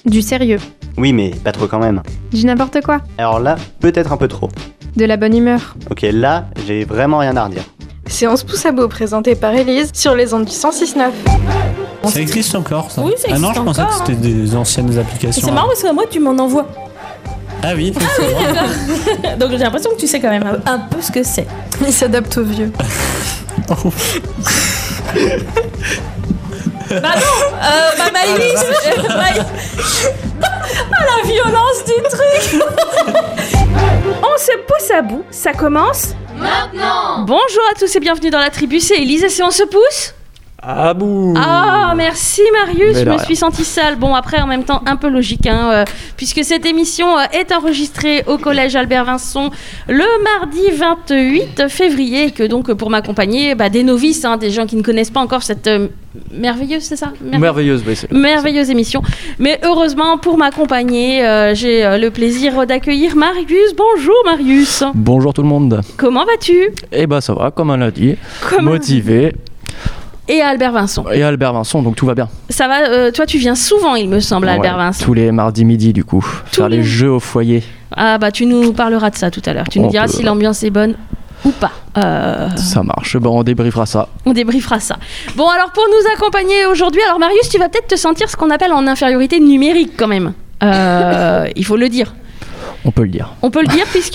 Du sérieux. Oui, mais pas trop quand même. Du n'importe quoi. Alors là, peut-être un peu trop. De la bonne humeur. Ok, là, j'ai vraiment rien à redire. Séance pouce à bout présentée par Élise sur les ondes du 106.9. Ça existe encore, ça? Oui, ça existe Ah non, je pensais encore, que c'était des anciennes applications. C'est marrant parce que moi, tu m'en envoies. Ah oui, effectivement. Donc j'ai l'impression que tu sais quand même un peu ce que c'est. Il s'adapte aux vieux. Maëlys la violence du truc. On se pousse à bout, ça commence maintenant. Bonjour à tous et bienvenue dans la tribu, c'est Élise et c'est On se pousse. Ah bouh. Ah, merci Marius, Mais je me rien. suis sentie seule. Bon, après, en même temps, un peu logique, puisque cette émission est enregistrée au collège Albert Vincent le mardi 28 février, et que donc, pour m'accompagner, des novices, des gens qui ne connaissent pas encore cette merveilleuse, c'est ça? Merveilleuse, oui. Merveilleuse émission. Mais heureusement, pour m'accompagner, j'ai le plaisir d'accueillir Marius. Bonjour Marius. Bonjour tout le monde. Comment vas-tu? Eh ben ça va, comme on l'a dit. Comment Motivé. Et à Albert Vincent. Et Albert Vincent, donc tout va bien. Ça va, toi tu viens souvent, il me semble, à Albert Ouais, Vincent. tous les mardis midi, du coup. Faire les jeux au foyer. Ah tu nous parleras de ça tout à l'heure. Tu nous diras si l'ambiance est bonne ou pas. Ça marche, bon, on débriefera ça. On débriefera ça. Bon, alors pour nous accompagner aujourd'hui, alors Marius, tu vas peut-être te sentir ce qu'on appelle en infériorité numérique quand même. Il faut le dire. On peut le dire. On peut le dire puisque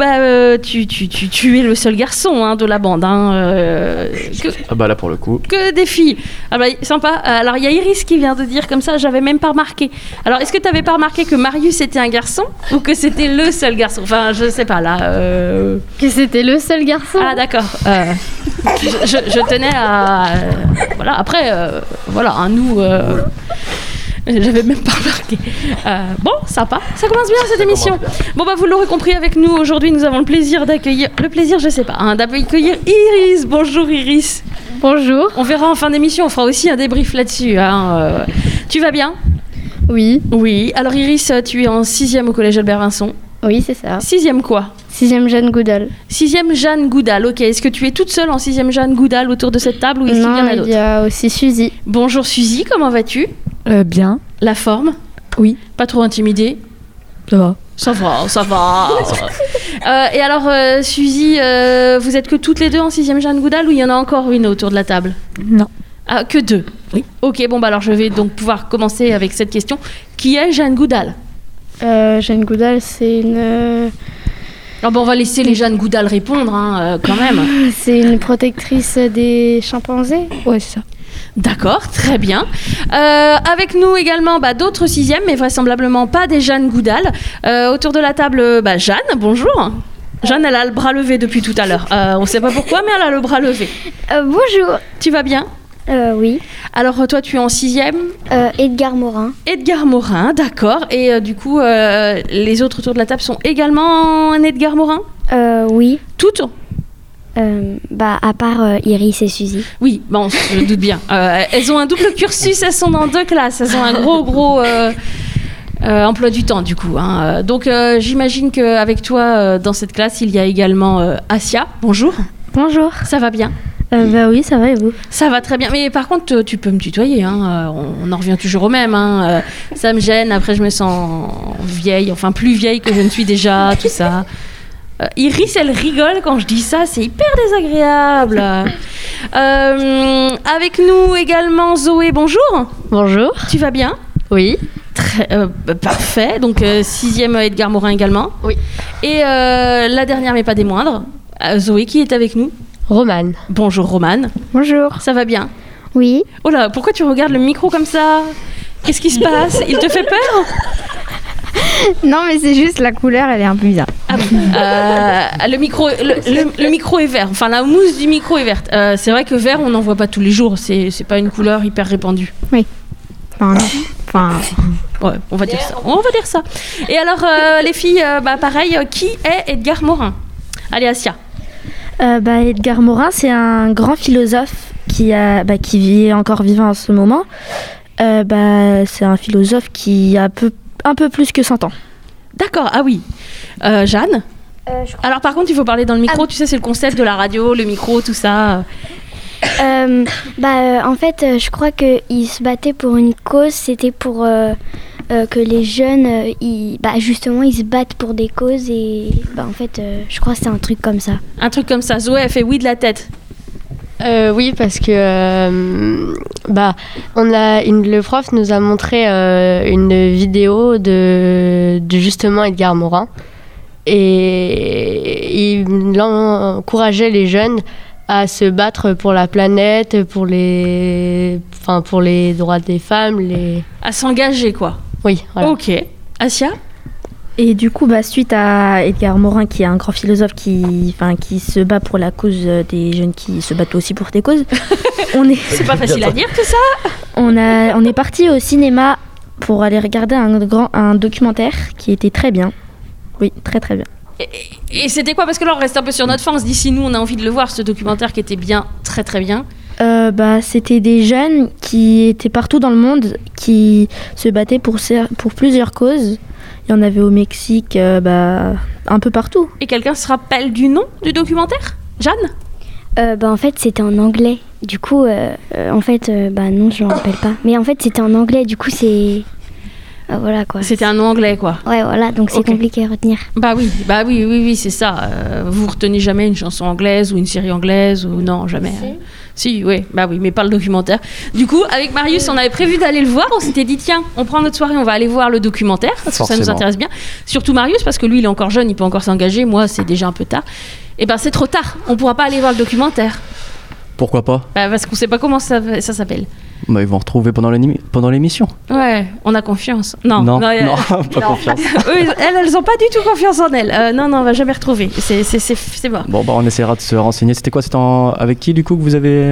tu es le seul garçon de la bande. Ah bah là pour le coup. Que des filles. Ah bah sympa. Alors il y a Iris qui vient de dire comme ça, j'avais même pas remarqué. Alors est-ce que tu avais pas remarqué que Marius était un garçon ou que c'était le seul garçon? Enfin je sais pas là. Que c'était le seul garçon. Ah d'accord. Je tenais à voilà après voilà un nous. J'avais même pas remarqué. Bon, sympa. Ça commence bien cette émission. Bon, vous l'aurez compris avec nous. Aujourd'hui, nous avons le plaisir d'accueillir... Le plaisir, je sais pas, d'accueillir Iris. Bonjour Iris. Bonjour. On verra en fin d'émission. On fera aussi un débrief là-dessus. Tu vas bien? Oui. Oui. Alors Iris, tu es en 6e au collège Albert Vincent. Oui, c'est ça. 6e quoi? 6e Jeanne Goudal. 6e Jeanne Goudal, ok. Est-ce que tu es toute seule en 6e Jeanne Goudal autour de cette table ou est-ce qu'il y en a d'autres? Il y a aussi Suzy. Bonjour Suzy, comment vas-tu? Bien. La forme? Oui. Pas trop intimidée? Ça va. Ça va. Et alors, Suzy, vous êtes que toutes les deux en 6e Jeanne Goudal ou il y en a encore une autour de la table? Non. Ah, que deux? Oui. Ok, alors je vais donc pouvoir commencer avec cette question. Qui est Jeanne Goudal? Jeanne Goudal, c'est une... on va laisser les Jeanne Goudal répondre, quand même. C'est une protectrice des chimpanzés. Ouais, c'est ça. D'accord, très bien. Avec nous également d'autres 6e, mais vraisemblablement pas des Jeanne Goudal. Autour de la table, Jeanne, bonjour. Jeanne, elle a le bras levé depuis tout à l'heure. On ne sait pas pourquoi, mais elle a le bras levé. Bonjour. Tu vas bien? Oui. Alors toi, tu es en 6e? Edgar Morin. Edgar Morin, d'accord. Et du coup, les autres autour de la table sont également un Edgar Morin? Oui. Toutes? À part Iris et Suzy. Oui, je doute bien. Elles ont un double cursus, elles sont dans 2 classes. Elles ont un gros emploi du temps, du coup. Donc, j'imagine qu'avec toi, dans cette classe, il y a également Asia. Bonjour. Bonjour. Ça va bien? Oui, ça va et vous? Ça va très bien. Mais par contre, tu peux me tutoyer. On en revient toujours au même. Ça me gêne. Après, je me sens vieille. Enfin, plus vieille que je ne suis déjà. Tout ça. Iris, elle rigole quand je dis ça. C'est hyper désagréable. Avec nous également Zoé. Bonjour. Bonjour. Tu vas bien? Oui. Parfait. Donc, 6e Edgar Morin également. Oui. Et la dernière, mais pas des moindres, Zoé, qui est avec nous? Romane. Bonjour Romane. Bonjour. Ça va bien? Oui. Oh là, pourquoi tu regardes le micro comme ça? Qu'est-ce qui se passe? Il te fait peur? Non, mais c'est juste la couleur, elle est un peu bizarre. Le micro est vert. Enfin, la mousse du micro est verte. C'est vrai que vert, on n'en voit pas tous les jours. C'est pas une couleur hyper répandue. Oui. Ouais, on va dire ça. Et alors, les filles, pareil, qui est Edgar Morin? Allez, Asia. Edgar Morin, c'est un grand philosophe qui vit encore vivant en ce moment. C'est un philosophe qui a un peu plus que 100 ans. D'accord, ah oui. Jeanne? Alors par contre, il faut parler dans le micro, tu sais, c'est le concept de la radio, le micro, tout ça. En fait, je crois qu'il se battait pour une cause, c'était pour que les jeunes, justement, ils se battent pour des causes et en fait, je crois que c'est un truc comme ça. Un truc comme ça. Zoé, elle fait oui de la tête. Oui, parce que le prof nous a montré une vidéo de justement Edgar Morin et il encourageait les jeunes à se battre pour la planète, pour les droits des femmes, à s'engager quoi. Oui, voilà. Ok. Asia ? Et du coup, suite à Edgar Morin, qui est un grand philosophe qui se bat pour la cause des jeunes qui se battent aussi pour des causes, c'est pas facile à dire tout ça. On est parti au cinéma pour aller regarder un documentaire qui était très bien. Oui, très très bien. Et c'était quoi ? Parce que là, on reste un peu sur notre fin. On se dit, si nous, on a envie de le voir, ce documentaire qui était bien, très très bien. C'était des jeunes qui étaient partout dans le monde, qui se battaient pour plusieurs causes. Il y en avait au Mexique, un peu partout. Et quelqu'un se rappelle du nom du documentaire ? Jeanne ? En fait, c'était en anglais. Du coup, non, je me rappelle pas. Mais en fait, c'était en anglais. Du coup, c'est... voilà quoi. C'était un nom anglais quoi. Ouais, voilà, donc c'est compliqué à retenir. Oui, c'est ça. Vous retenez jamais une chanson anglaise ou une série anglaise ou non, jamais. Si, oui, mais pas le documentaire. Du coup, avec Marius, on avait prévu d'aller le voir. On s'était dit, tiens, on prend notre soirée, on va aller voir le documentaire parce que ça nous intéresse bien. Surtout Marius, parce que lui, il est encore jeune, il peut encore s'engager. Moi, c'est déjà un peu tard. Et c'est trop tard. On pourra pas aller voir le documentaire. Pourquoi pas ? Parce qu'on sait pas comment ça s'appelle. Ils vont retrouver pendant l'émission. Ouais, on a confiance. Non, pas confiance. Elles ont pas du tout confiance en elles. Non, on va jamais retrouver. C'est mort. Bon, on essaiera de se renseigner. C'était quoi ? C'était avec qui du coup que vous avez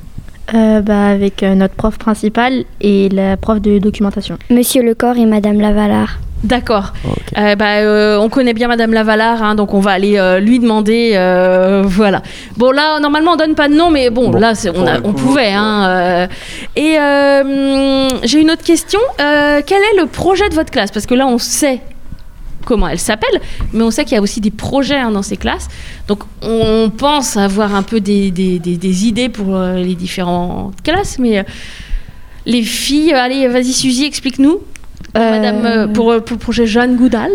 avec notre prof principal et la prof de documentation. Monsieur Lecor et Madame Lavalard. D'accord. Okay. On connaît bien Madame Lavalard, donc on va aller lui demander. Voilà. Bon, là, normalement, on donne pas de nom, mais là, on pouvait. Et j'ai une autre question. Quel est le projet de votre classe ? Parce que là, on sait comment elle s'appelle, mais on sait qu'il y a aussi des projets dans ces classes. Donc, on pense avoir un peu des idées pour les différentes classes. Mais les filles, allez, vas-y, Suzy, explique-nous. Madame, pour le projet Jeanne Goudal.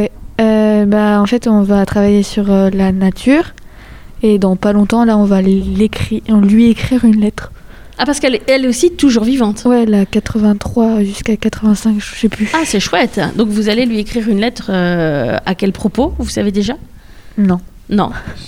En fait, on va travailler sur la nature et dans pas longtemps, là, on va lui écrire une lettre. Ah, parce qu'elle est aussi toujours vivante. Ouais, elle a 83 jusqu'à 85, je sais plus. Ah, c'est chouette. Donc vous allez lui écrire une lettre à quel propos ? Vous savez déjà ? Non. Iris ?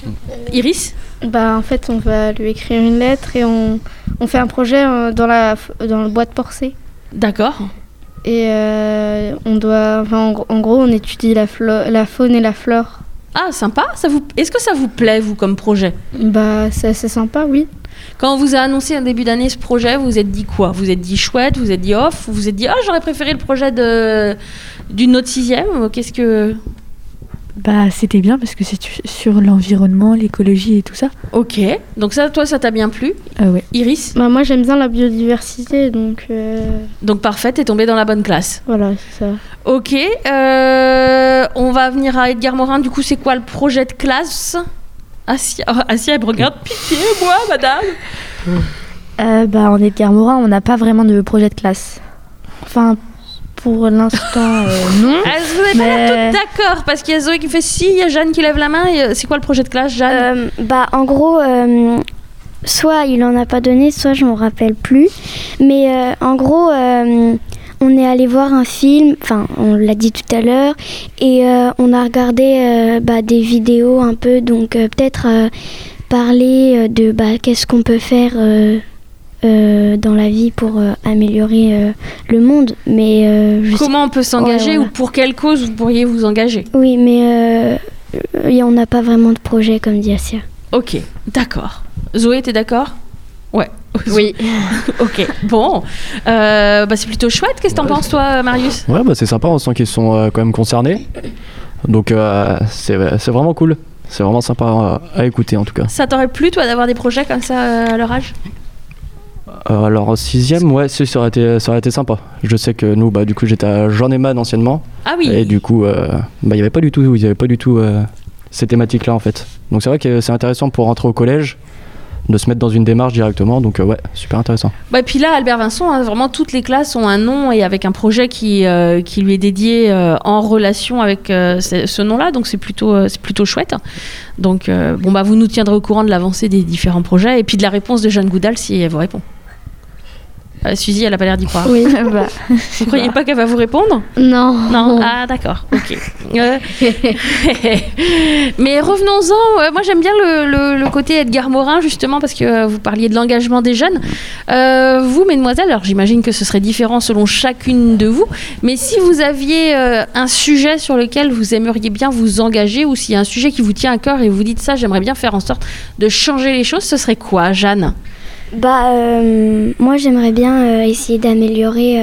En fait, on va lui écrire une lettre et on fait un projet dans le bois de Porcé. D'accord. Et on doit, en gros, on étudie la faune et la flore. Ah, sympa. Est-ce que ça vous plaît, vous, comme projet ? C'est assez sympa, oui. Quand on vous a annoncé en début d'année ce projet, vous vous êtes dit quoi ? Vous vous êtes dit chouette, vous vous êtes dit off, vous vous êtes dit j'aurais préféré le projet d'une autre 6e. Qu'est-ce que... C'était bien parce que c'est sur l'environnement, l'écologie et tout ça. Ok, donc ça, toi, ça t'a bien plu ? Ouais. Iris ? Moi, j'aime bien la biodiversité, donc... Donc parfait, t'es tombée dans la bonne classe. Voilà, c'est ça. Ok, on va venir à Edgar Morin. Du coup, c'est quoi le projet de classe ? Asia, elle me regarde, pitié, moi, madame. En Edgar Morin, on n'a pas vraiment de projet de classe. Enfin... Pour l'instant, non. Vous n'êtes pas l'air toutes d'accord, parce qu'il y a Zoé qui fait si, il y a Jeanne qui lève la main. Et c'est quoi le projet de classe, Jeanne ? En gros, soit il en a pas donné, soit je m'en rappelle plus. Mais en gros, on est allé voir un film, on l'a dit tout à l'heure, et on a regardé des vidéos un peu, donc peut-être parler de qu'est-ce qu'on peut faire dans la vie pour améliorer le monde. Mais comment on peut s'engager ou pour quelle cause vous pourriez vous engager ? Oui, mais on n'a pas vraiment de projet, comme dit Asia. Ok, d'accord. Zoé, t'es d'accord ? Ouais. Oui. Ok. Bon, c'est plutôt chouette. Qu'est-ce que t'en penses, toi, Marius ? Ouais, c'est sympa. On sent qu'ils sont quand même concernés. Donc c'est vraiment cool. C'est vraiment sympa à écouter en tout cas. Ça t'aurait plu, toi, d'avoir des projets comme ça à leur âge ? Alors en 6e, ouais, ça aurait été sympa. Je sais que nous, du coup, j'étais à Jean Emad anciennement. Ah oui. Et du coup, il n'y avait pas du tout ces thématiques-là en fait. Donc c'est vrai que c'est intéressant pour rentrer au collège de se mettre dans une démarche directement. Donc ouais, super intéressant. Et puis là, Albert Vincent, hein, vraiment toutes les classes ont un nom et avec un projet qui lui est dédié en relation avec ce nom-là. Donc c'est plutôt chouette. Donc vous nous tiendrez au courant de l'avancée des différents projets et puis de la réponse de Jeanne Goudal si elle vous répond. Suzy, elle n'a pas l'air d'y croire. Oui. Vous croyez pas qu'elle va vous répondre ? Non. Ah, d'accord. Ok. Mais revenons-en. Moi, j'aime bien le côté Edgar Morin, justement, parce que vous parliez de l'engagement des jeunes. Vous, mesdemoiselles, alors j'imagine que ce serait différent selon chacune de vous, mais si vous aviez un sujet sur lequel vous aimeriez bien vous engager, ou s'il y a un sujet qui vous tient à cœur et vous dites ça, j'aimerais bien faire en sorte de changer les choses, ce serait quoi, Jeanne ? Moi j'aimerais bien essayer d'améliorer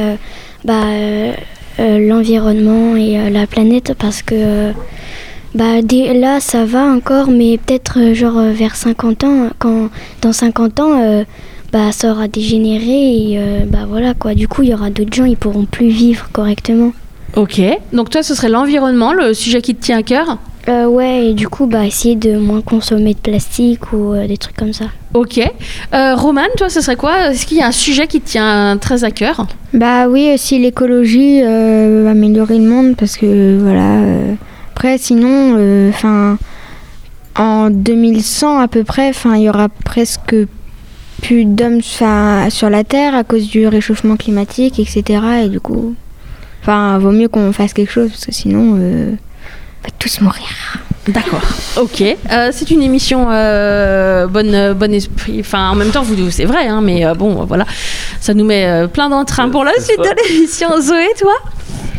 l'environnement et la planète parce que là ça va encore, mais peut-être vers 50 ans, dans 50 ans ça aura dégénéré et voilà quoi, du coup il y aura d'autres gens, ils pourront plus vivre correctement. Ok, donc toi ce serait l'environnement, le sujet qui te tient à cœur ? Ouais, et du coup, essayer de moins consommer de plastique ou des trucs comme ça. Ok. Romane, toi, ce serait quoi ? Est-ce qu'il y a un sujet qui te tient très à cœur ? Oui, aussi l'écologie, améliorer le monde, parce que voilà. Après, sinon, en 2100 à peu près, il y aura presque plus d'hommes sur la Terre à cause du réchauffement climatique, etc. Et du coup, vaut mieux qu'on fasse quelque chose, parce que sinon... on va tous mourir. D'accord, ok. C'est une émission bon esprit. En même temps, c'est vrai, hein, mais voilà. Ça nous met plein d'entrain pour la suite de l'émission. Zoé, toi ?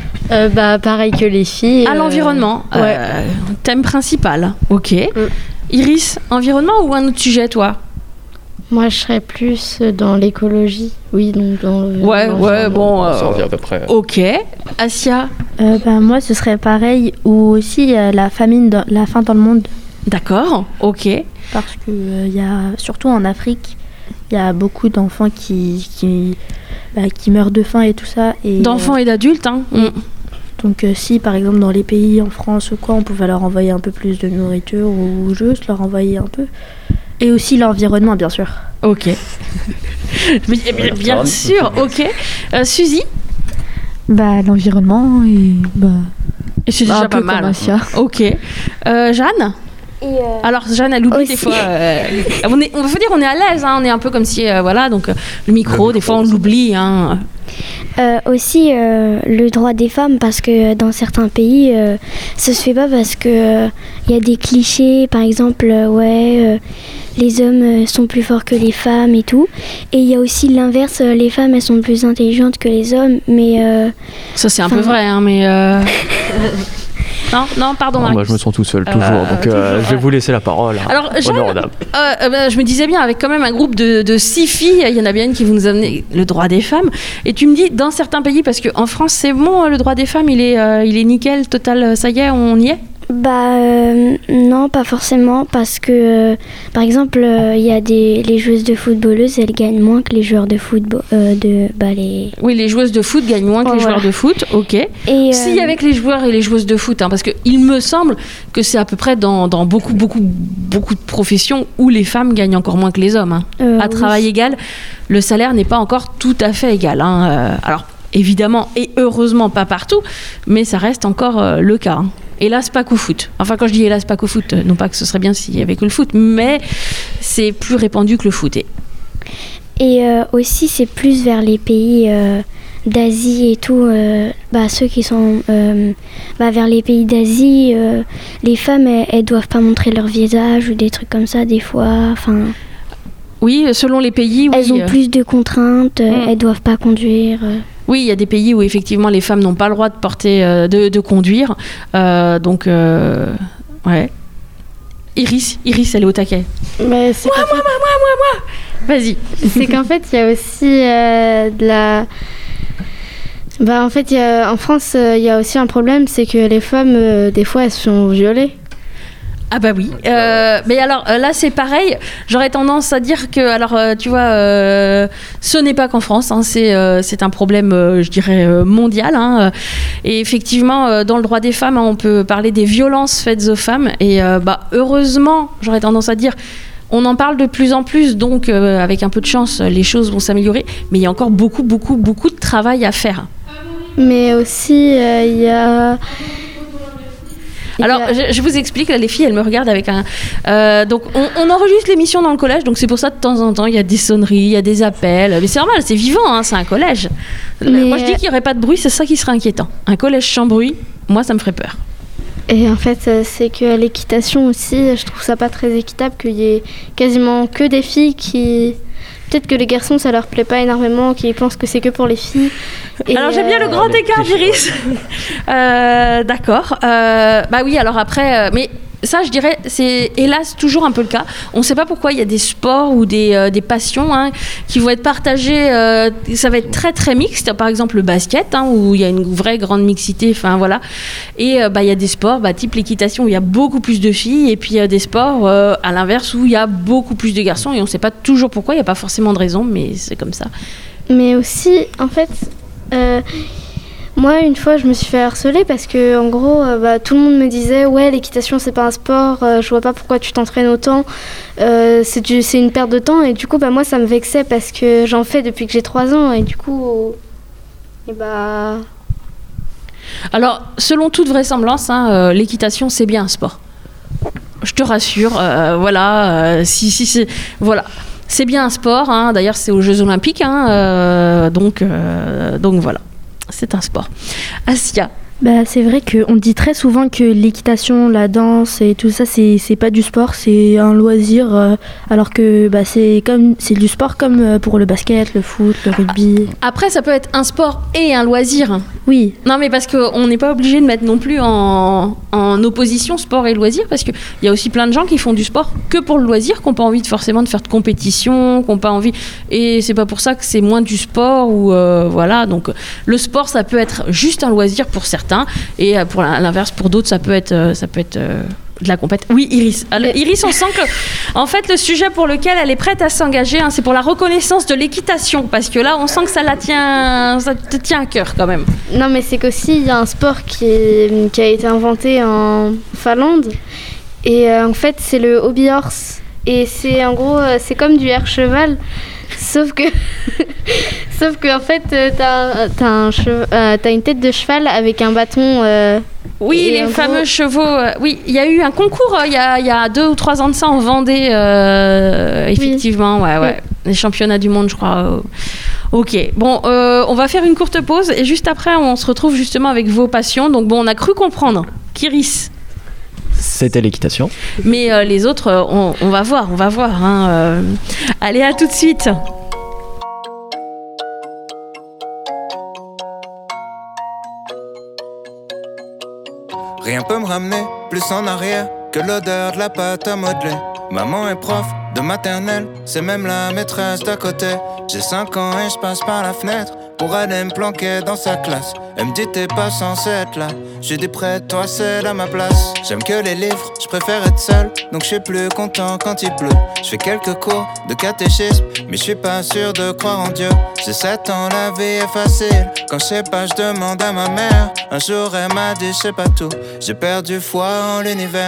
Pareil que les filles. À l'environnement. Ouais. Thème principal. Ok. Iris, environnement ou un autre sujet, toi ? Moi, je serais plus dans l'écologie. Oui, donc dans le... Ouais, ça revient à peu près. Ok. Asia ? Moi, ce serait pareil, ou aussi la famine, la faim dans le monde. D'accord, ok. Parce que y a, surtout en Afrique, il y a beaucoup d'enfants qui meurent de faim et tout ça. Et, d'enfants et d'adultes, hein. Donc si, par exemple, dans les pays, en France ou quoi, on pouvait leur envoyer un peu plus de nourriture ou juste leur envoyer un peu. Et aussi l'environnement, bien sûr. Ok. bien sûr, ok. Suzy ? L'environnement et c'est déjà pas mal. Ok. Jeanne ? Alors Jeanne, elle oublie des fois. On veut dire on est à l'aise, hein, on est un peu comme si donc le micro, des fois on l'oublie. Hein. Aussi le droit des femmes, parce que dans certains pays ça se fait pas parce que y a des clichés, par exemple les hommes sont plus forts que les femmes et tout, et il y a aussi l'inverse, les femmes elles sont plus intelligentes que les hommes, mais ça c'est un peu vrai, hein, mais Non, pardon. Moi, je me sens tout seul, toujours. Donc, je vais vous laisser la parole. Alors, Jeanne, je me disais bien, avec quand même un groupe de 6 filles, il y en a bien une qui vous nous amener le droit des femmes. Et tu me dis, dans certains pays, parce qu'en France, c'est bon, le droit des femmes, il est nickel, total, ça y est, on y est ? Non, pas forcément, parce que par exemple il y a les joueuses de footballeuses, elles gagnent moins que les joueurs de football Oui, les joueuses de foot gagnent moins que les joueurs de foot, ok. Et si avec les joueurs et les joueuses de foot, hein, parce que il me semble que c'est à peu près dans beaucoup de professions où les femmes gagnent encore moins que les hommes, hein. À travail égal, le salaire n'est pas encore tout à fait égal, hein. Alors évidemment et heureusement pas partout, mais ça reste encore le cas, hein. Hélas, pas qu'au foot. Enfin, quand je dis hélas, pas qu'au foot, non pas que ce serait bien s'il y avait que le foot, mais c'est plus répandu que le foot. Et aussi, c'est plus vers les pays d'Asie et tout. Ceux qui sont vers les pays d'Asie, les femmes, elles doivent pas montrer leur visage ou des trucs comme ça, des fois. Enfin. Oui, selon les pays. Oui. Elles ont plus de contraintes, elles doivent pas conduire. Oui, il y a des pays où effectivement les femmes n'ont pas le droit de porter, de conduire. Donc, ouais. Iris, elle est au taquet. Moi. Vas-y. C'est qu'en fait, il y a aussi de la... en fait, en France, il y a aussi un problème, c'est que les femmes, des fois, elles sont violées. Ah bah oui, mais alors là c'est pareil, j'aurais tendance à dire que, alors tu vois, ce n'est pas qu'en France, hein, c'est un problème, je dirais, mondial, hein, et effectivement dans le droit des femmes, hein, on peut parler des violences faites aux femmes, et heureusement, j'aurais tendance à dire, On en parle de plus en plus, donc avec un peu de chance, les choses vont s'améliorer. Mais il y a encore beaucoup de travail à faire. Mais aussi, il y a... Alors, je vous explique, là, les filles, elles me regardent avec un... donc, on enregistre l'émission dans le collège, donc c'est pour ça, de temps en temps, il y a des sonneries, il y a des appels. Mais c'est normal, c'est vivant, hein, c'est un collège. Moi, je dis qu'il n'y aurait pas de bruit, c'est ça qui serait inquiétant. Un collège sans bruit, moi, ça me ferait peur. Et en fait, c'est que l'équitation aussi, je trouve ça pas très équitable qu'il y ait quasiment que des filles qui... Peut-être que les garçons, ça leur plaît pas énormément, qu'ils pensent que c'est que pour les filles. Et alors j'aime bien le grand écart d'Iris. D'accord. Bah oui, alors après... mais ça, je dirais, c'est hélas toujours un peu le cas. On ne sait pas pourquoi il y a des sports ou des passions hein, qui vont être partagées. Ça va être très très mixte. Par exemple le basket, hein, où il y a une vraie grande mixité. Enfin voilà. Et il y a des sports, type l'équitation, où il y a beaucoup plus de filles. Et puis il y a des sports à l'inverse où il y a beaucoup plus de garçons. Et on ne sait pas toujours pourquoi. Il n'y a pas forcément de raison, mais c'est comme ça. Mais aussi, en fait. Moi, une fois, je me suis fait harceler parce que, en gros, tout le monde me disait « Ouais, l'équitation, c'est pas un sport, je vois pas pourquoi tu t'entraînes autant, c'est une perte de temps. » Et du coup, moi, ça me vexait parce que j'en fais depuis que j'ai 3 ans. Et du coup, Alors, selon toute vraisemblance, hein, l'équitation, c'est bien un sport. Je te rassure, voilà, voilà. C'est bien un sport, hein, d'ailleurs, c'est aux Jeux Olympiques, hein, donc voilà. C'est un sport. Asia. C'est vrai qu'on dit très souvent que l'équitation, la danse et tout ça, c'est pas du sport, c'est un loisir, alors que c'est du sport comme pour le basket, le foot, le rugby. Après, ça peut être un sport et un loisir. Oui. Non, mais parce qu'on n'est pas obligé de mettre non plus en opposition sport et loisir, parce qu'il y a aussi plein de gens qui font du sport que pour le loisir, qui n'ont pas envie forcément de faire de compétition, qui n'ont pas envie... Et c'est pas pour ça que c'est moins du sport, ou voilà. Donc, le sport, ça peut être juste un loisir pour certains, et pour l'inverse, pour d'autres, ça peut être de la compète. Oui, Iris. Alors, Iris, on sent que, en fait, le sujet pour lequel elle est prête à s'engager, hein, c'est pour la reconnaissance de l'équitation, parce que là, on sent que ça te tient à cœur quand même. Non, mais c'est qu'aussi, il y a un sport qui a été inventé en Finlande, et en fait, c'est le hobby horse. Et c'est en gros, c'est comme du air cheval, sauf que en fait, t'as une tête de cheval avec un bâton. Oui, les fameux chevaux. Oui, il y a eu un concours il y a 2 ou 3 ans de ça en Vendée, effectivement. Oui. Ouais. Les championnats du monde, je crois. Ok, bon, on va faire une courte pause et juste après, on se retrouve justement avec vos passions. Donc bon, on a cru comprendre qu'Iris, c'était l'équitation. Mais les autres, on va voir. Hein, allez, à tout de suite. Rien peut me ramener plus en arrière que l'odeur de la pâte à modeler. Maman est prof de maternelle, c'est même la maîtresse d'à côté. J'ai 5 ans et je passe par la fenêtre pour aller me planquer dans sa classe. Elle me dit t'es pas censé être là. J'ai dit près de toi c'est là ma place. J'aime que les livres, je préfère être seul, donc je suis plus content quand il pleut. Je fais quelques cours de catéchisme, mais je suis pas sûr de croire en Dieu. J'ai 7 ans, la vie est facile. Quand je sais pas, je demande à ma mère. Un jour elle m'a dit je sais pas tout. J'ai perdu foi en l'univers.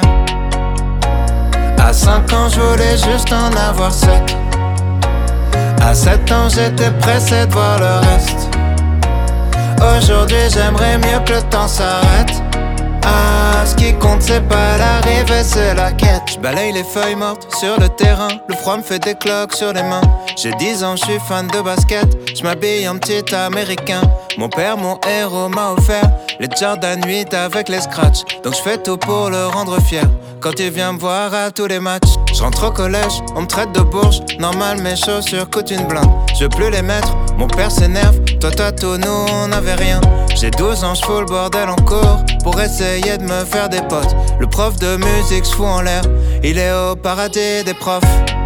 À 5 ans je voulais juste en avoir 7. À 7 ans j'étais pressé de voir le reste. Aujourd'hui j'aimerais mieux que le temps s'arrête. Ah, ce qui compte c'est pas l'arrivée, c'est la quête. Je balaye les feuilles mortes sur le terrain. Le froid me fait des cloques sur les mains. J'ai 10 ans, je suis fan de basket. Je m'habille en petit américain. Mon père, mon héros, m'a offert les Jordan 8 avec les scratchs. Donc je fais tout pour le rendre fier quand il vient me voir à tous les matchs. Je rentre au collège, on me traite de bourge. Normal, mes chaussures coûtent une blinde. Je veux plus les mettre, mon père s'énerve. Toi t'as tout, nous on avait rien. J'ai 12 ans, je fous le bordel en cours pour essayer de me faire des potes. Le prof de musique se fout en l'air, il est au paradis des profs.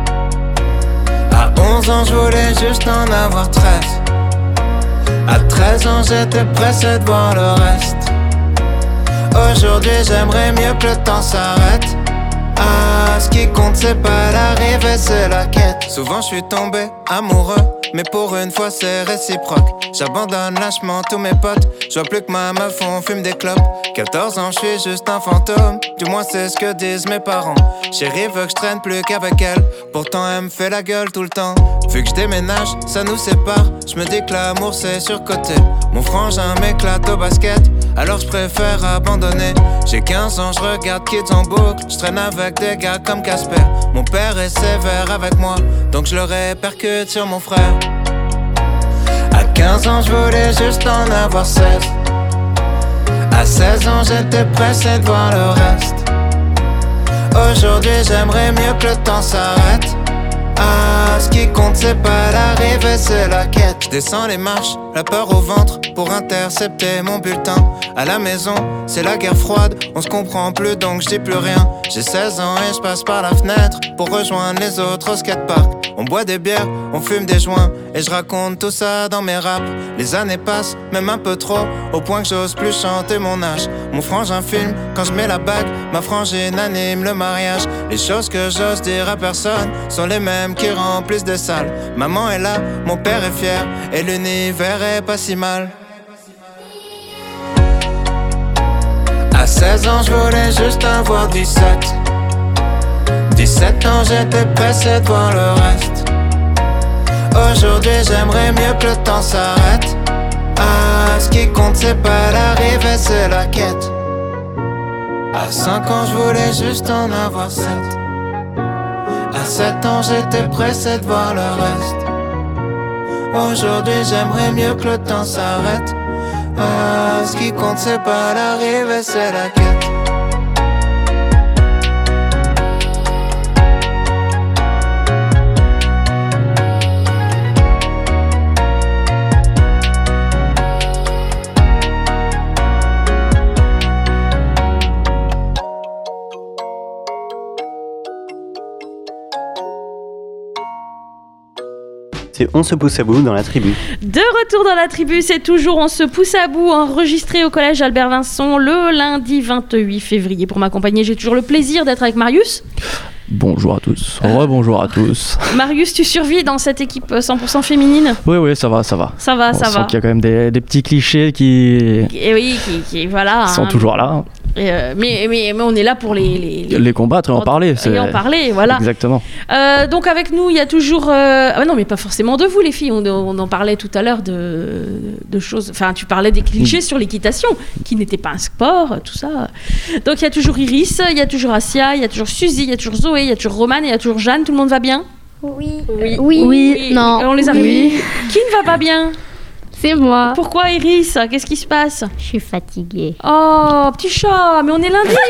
À 11 ans, je voulais juste en avoir 13. À 13 ans, j'étais pressé de voir le reste. Aujourd'hui, j'aimerais mieux que le temps s'arrête. Ah, ce qui compte, c'est pas l'arrivée, c'est la quête. Souvent, je suis tombé amoureux mais pour une fois c'est réciproque. J'abandonne lâchement tous mes potes, je vois plus que ma meuf, on fume des clopes. 14 ans, je suis juste un fantôme, du moins c'est ce que disent mes parents. Chérie veut que je traîne plus qu'avec elle, pourtant elle me fait la gueule tout le temps. Vu que je déménage, ça nous sépare, je me dis que l'amour c'est surcoté. Mon frangin m'éclate au basket, alors je préfère abandonner. J'ai 15 ans, je regarde Kids en boucle, je traîne avec des gars comme Casper. Mon père est sévère avec moi, donc je le répercute sur mon frère. À 15 ans, je voulais juste en avoir 16. À 16 ans, j'étais pressé de voir le reste. Aujourd'hui, j'aimerais mieux que le temps s'arrête. Ah, ce qui compte, c'est pas l'arrivée, c'est la quête. Je descends les marches, la peur au ventre, pour intercepter mon bulletin. À la maison, c'est la guerre froide, on se comprend plus donc je dis plus rien. J'ai 16 ans et je passe par la fenêtre pour rejoindre les autres au skatepark. On boit des bières, on fume des joints et je raconte tout ça dans mes raps. Les années passent, même un peu trop, au point que j'ose plus chanter mon âge. Mon frangin filme quand je mets la bague, ma frangine anime le mariage. Les choses que j'ose dire à personne sont les mêmes qui remplissent des salles. Maman est là, mon père est fier et l'univers est pas si mal. À 16 ans, je voulais juste avoir 17. 17 ans, j'étais pressé de voir le reste. Aujourd'hui, j'aimerais mieux que le temps s'arrête. Ah, ce qui compte, c'est pas l'arrivée, c'est la quête. À 5 ans, je voulais juste en avoir 7. À 7 ans, j'étais pressé de voir le reste. Aujourd'hui, j'aimerais mieux que le temps s'arrête. Ah, ce qui compte, c'est pas l'arrivée, c'est la quête. On se pousse à bout dans la tribu. De retour dans la tribu, c'est toujours On se pousse à bout, enregistré au collège Albert Vincent le lundi 28 février. Pour m'accompagner, j'ai toujours le plaisir d'être avec Marius. Bonjour à tous. Rebonjour à tous. Marius, tu survis dans cette équipe 100% féminine ? Oui, ça va. Ça va. On sent qu'il y a quand même des petits clichés qui voilà, sont toujours là. Mais on est là pour les combattre et en parler. Et en parler, voilà. Exactement. Donc avec nous, il y a toujours... non, mais pas forcément de vous, les filles. On en parlait tout à l'heure de choses... Enfin, tu parlais des clichés sur l'équitation, qui n'était pas un sport, tout ça. Donc il y a toujours Iris, il y a toujours Asia, il y a toujours Suzy, il y a toujours Zoé, il y a toujours Romane, il y a toujours Jeanne. Tout le monde va bien ? Oui. Non. On les a revus. Qui ne va pas bien ? C'est moi. Pourquoi, Iris ? Qu'est-ce qui se passe ? Je suis fatiguée. Oh, petit chat, mais on est lundi.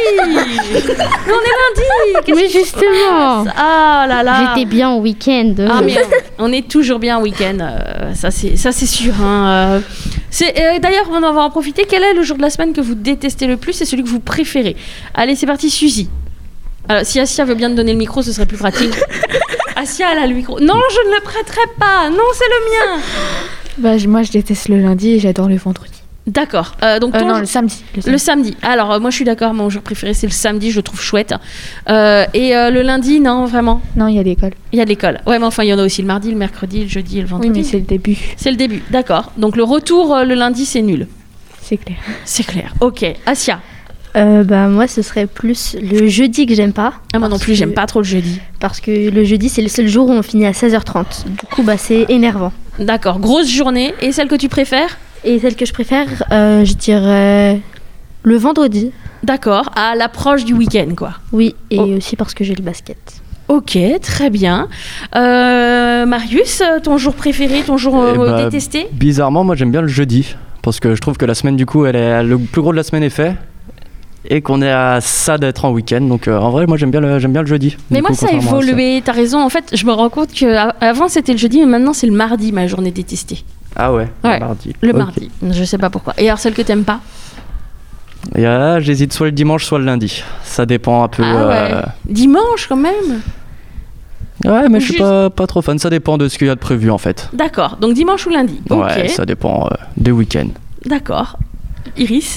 Mais justement. Ah là là. J'étais bien au week-end. Ah mais on est toujours bien au week-end. Ça c'est sûr. Hein. D'ailleurs, on va en profiter. Quel est le jour de la semaine que vous détestez le plus et celui que vous préférez ? Allez, c'est parti, Suzy. Alors, si Asia veut bien te donner le micro, ce serait plus pratique. Asia, elle a le micro. Non, je ne le prêterai pas. Non, c'est le mien. Moi, je déteste le lundi et j'adore le vendredi. D'accord. Donc le samedi. Le samedi. Alors, moi, je suis d'accord. Mon jour préféré, c'est le samedi. Je le trouve chouette. Et le lundi, non, vraiment. Non, il y a l'école. Il y a l'école. Ouais, mais enfin, il y en a aussi le mardi, le mercredi, le jeudi et le vendredi. Oui, mais c'est le début. C'est le début. D'accord. Donc, le retour le lundi, c'est nul. C'est clair. C'est clair. Ok. Asia. Moi, ce serait plus le jeudi que j'aime pas. Moi non plus, j'aime pas trop le jeudi. Parce que le jeudi, c'est le seul jour où on finit à 16h30. Du coup, c'est énervant. D'accord, grosse journée. Et celle que tu préfères ? Et celle que je préfère, je dirais le vendredi. D'accord, à l'approche du week-end, quoi. Oui, et aussi parce que j'ai le basket. Ok, très bien. Marius, ton jour préféré, ton jour détesté ? Bizarrement, moi j'aime bien le jeudi. Parce que je trouve que la semaine, du coup, le plus gros de la semaine est fait. Et qu'on est à ça d'être en week-end. Donc en vrai, moi j'aime bien le jeudi. Mais moi ça a évolué, t'as raison. En fait, je me rends compte qu'avant c'était le jeudi, mais maintenant c'est le mardi, ma journée détestée. Ah ouais. Le mardi. Le mardi, je sais pas pourquoi. Et alors celle que t'aimes pas ? Et là, j'hésite soit le dimanche, soit le lundi. Ça dépend un peu. Dimanche quand même ? Ouais, mais je suis pas trop fan. Ça dépend de ce qu'il y a de prévu en fait. D'accord, donc dimanche ou lundi ? Ouais, ça dépend des week-ends. D'accord. Iris ?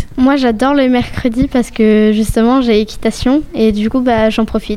Moi, j'adore le mercredi parce que justement, j'ai équitation et du coup, j'en profite.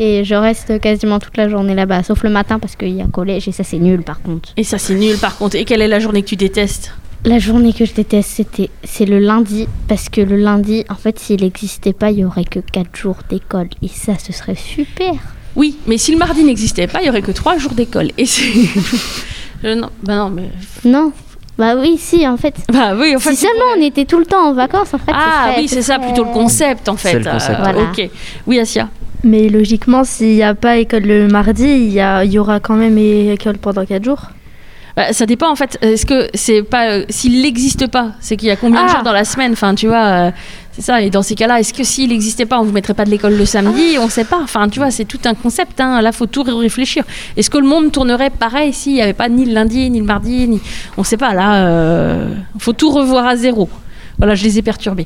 et je reste quasiment toute la journée là-bas, sauf le matin parce qu'il y a collège et ça c'est nul par contre. Et ça c'est nul par contre. Et quelle est la journée que tu détestes ? La journée que je déteste, c'est le lundi, parce que le lundi, en fait, s'il n'existait pas, il n'y aurait que 4 jours d'école. Et ça, ce serait super. Oui, mais si le mardi n'existait pas, il n'y aurait que 3 jours d'école. Et c'est... non, mais... Non. Bah oui, si, en fait. Bah oui, en fait. Si seulement on était tout le temps en vacances, en fait. Oui, c'est ça, plutôt le concept, en fait. C'est le concept. Voilà. Ok. Oui, Assia. Mais logiquement, s'il n'y a pas école le mardi, il y aura quand même école pendant 4 jours. Ça dépend en fait. Est-ce que c'est pas s'il n'existe pas, c'est qu'il y a combien de jours dans la semaine ? Enfin, tu vois, c'est ça. Et dans ces cas-là, est-ce que s'il n'existait pas, on vous mettrait pas de l'école le samedi ? On ne sait pas. Enfin, tu vois, c'est tout un concept. Hein. Là, faut tout réfléchir. Est-ce que le monde tournerait pareil s'il n'y avait pas ni le lundi, ni le mardi, on ne sait pas. Là, faut tout revoir à zéro. Voilà, je les ai perturbés.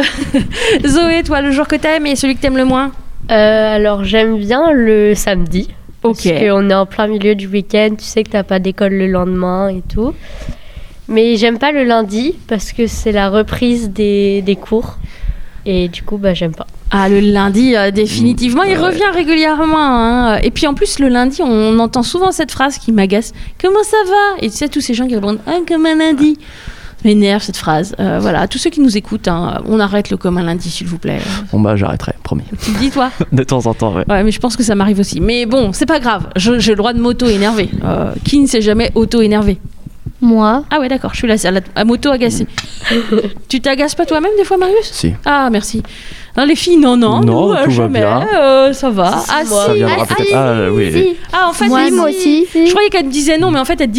Zoé, toi, le jour que t'aimes et celui que t'aimes le moins ? Alors, j'aime bien le samedi. Ok. Parce qu'on est en plein milieu du week-end, tu sais que t'as pas d'école le lendemain et tout. Mais j'aime pas le lundi parce que c'est la reprise des cours. Et du coup, j'aime pas. Ah, le lundi, définitivement, il revient régulièrement. Hein. Et puis en plus, le lundi, on entend souvent cette phrase qui m'agace. Comment ça va ? Et tu sais, tous ces gens qui répondent comme un lundi. Ça m'énerve cette phrase. Voilà, tous ceux qui nous écoutent, on arrête le comme un lundi, s'il vous plaît. Bon, j'arrêterai, promis. Tu le dis, toi ? De temps en temps, ouais. Ouais, mais je pense que ça m'arrive aussi. Mais bon, c'est pas grave. J'ai le droit de m'auto-énerver. Qui ne s'est jamais auto-énervé ? Moi. Ah ouais, d'accord, je suis là, à m'auto-agacer. Tu t'agaces pas toi-même des fois, Marius ? Si. Ah, merci. Non, les filles, non, tout jamais. Va bien. Ça va. Ça viendra peut-être. Oui. Ah, en fait, moi aussi. Je croyais qu'elles me disaient non, mais en fait,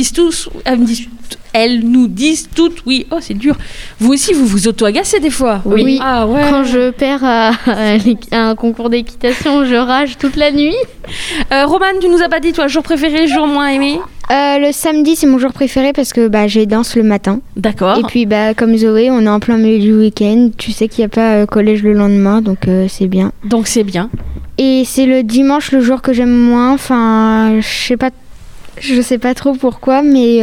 elles nous disent toutes oui. Oh, c'est dur. Vous aussi, vous vous auto-agacez des fois ? Oui. Ah, ouais. Quand je perds à un concours d'équitation, je rage toute la nuit. Romane, tu nous as pas dit, toi, jour préféré, jour moins aimé ? Le samedi, c'est mon jour préféré parce que j'ai danse le matin. D'accord. Et puis, comme Zoé, on est en plein milieu du week-end. Tu sais qu'il n'y a pas collège le lendemain, donc c'est bien. Donc, c'est bien. Et c'est le dimanche, le jour que j'aime moins. Enfin, je sais pas trop pourquoi, mais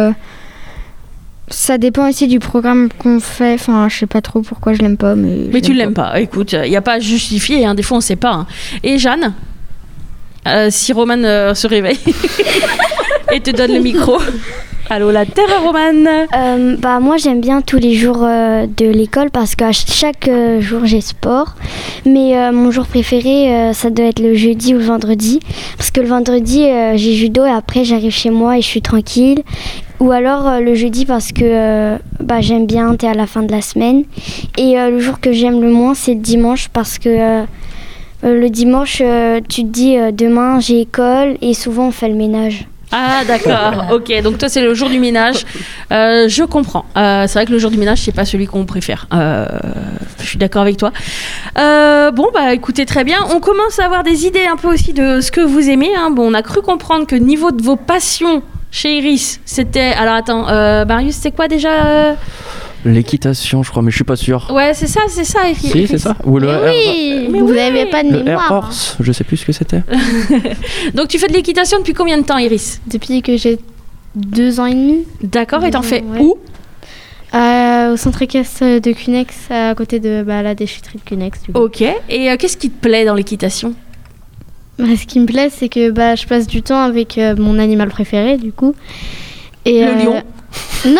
ça dépend aussi du programme qu'on fait. Enfin, je sais pas trop pourquoi je l'aime pas. Mais tu l'aimes pas. Écoute, il n'y a pas à justifier. Hein. Des fois, on sait pas. Hein. Et Jeanne, si Romane se réveille et te donne le micro. Allô, la terre, Romane. Moi, j'aime bien tous les jours de l'école parce qu'à chaque jour, j'ai sport. Mais mon jour préféré, ça doit être le jeudi ou le vendredi. Parce que le vendredi, j'ai judo et après, j'arrive chez moi et je suis tranquille. Ou alors le jeudi parce que j'aime bien, t'es à la fin de la semaine. Et le jour que j'aime le moins, c'est le dimanche parce que le dimanche, tu te dis demain, j'ai école et souvent, on fait le ménage. Ah d'accord, ok, donc toi c'est le jour du ménage, je comprends, c'est vrai que le jour du ménage c'est pas celui qu'on préfère, je suis d'accord avec toi. Écoutez, très bien, on commence à avoir des idées un peu aussi de ce que vous aimez, hein. Bon, on a cru comprendre que niveau de vos passions chez Iris, c'était, alors attends, Marius, c'est quoi déjà L'équitation, je crois, mais je suis pas sûr. Ouais, c'est ça, Iris. Si, c'est ça. Ou le mais vous n'avez pas de mémoire. Le Air Horse, je sais plus ce que c'était. Donc tu fais de l'équitation depuis combien de temps, Iris ? Depuis que j'ai 2 ans et demi. D'accord, et t'en fais où ? Au centre équestre de Cunex, à côté de la déchetterie de Cunex. Ok, et qu'est-ce qui te plaît dans l'équitation ? Ce qui me plaît, c'est que je passe du temps avec mon animal préféré, du coup. Et, le lion. Non.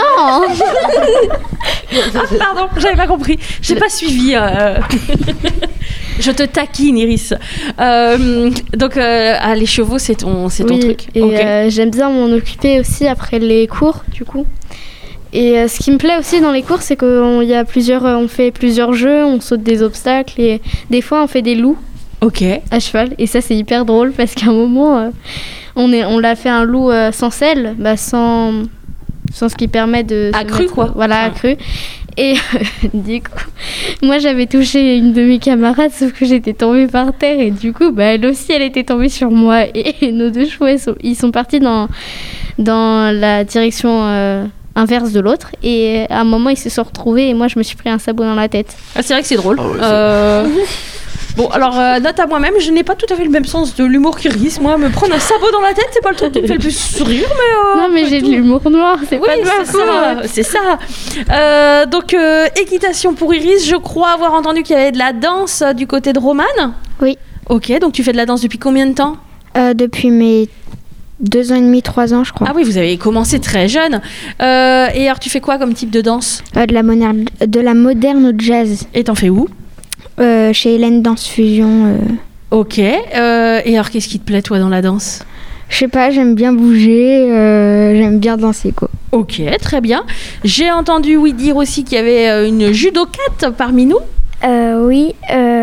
Pardon, j'avais pas compris. J'ai pas suivi. Je te taquine, Iris. Donc, les chevaux, c'est ton truc. Et j'aime bien m'en occuper aussi après les cours, du coup. Et ce qui me plaît aussi dans les cours, c'est qu'on fait plusieurs jeux, on saute des obstacles et des fois on fait des loups. Ok. À cheval. Et ça, c'est hyper drôle parce qu'à un moment, on l'a fait un loup sans selle, sans ce qui permet de... Accru, quoi. Voilà, accru. Et du coup, moi, j'avais touché une de mes camarades, sauf que j'étais tombée par terre. Et du coup, elle aussi, elle était tombée sur moi. Et nos 2 chevaux, ils sont partis dans la direction... inverse de l'autre, et à un moment ils se sont retrouvés et moi je me suis pris un sabot dans la tête. Ah, c'est vrai que c'est drôle. Bon, alors note à moi-même, je n'ai pas tout à fait le même sens de l'humour qu'Iris. Moi, me prendre un sabot dans la tête, c'est pas le truc qui me fait le plus sourire, mais non, mais j'ai de l'humour noir, c'est pas de ma faute. C'est ça. Donc équitation pour Iris, je crois avoir entendu qu'il y avait de la danse du côté de Romane. Oui. Ok, donc tu fais de la danse depuis combien de temps? Depuis mes 2 ans et demi, 3 ans, je crois. Ah oui, vous avez commencé très jeune. Et alors, tu fais quoi comme type de danse? De la moderne jazz. Et t'en fais où? Chez Hélène Danse Fusion. Ok. Et alors, qu'est-ce qui te plaît, toi, dans la danse? Je sais pas, j'aime bien bouger, j'aime bien danser, quoi. Ok, très bien. J'ai entendu dire aussi qu'il y avait une judokate parmi nous. Oui,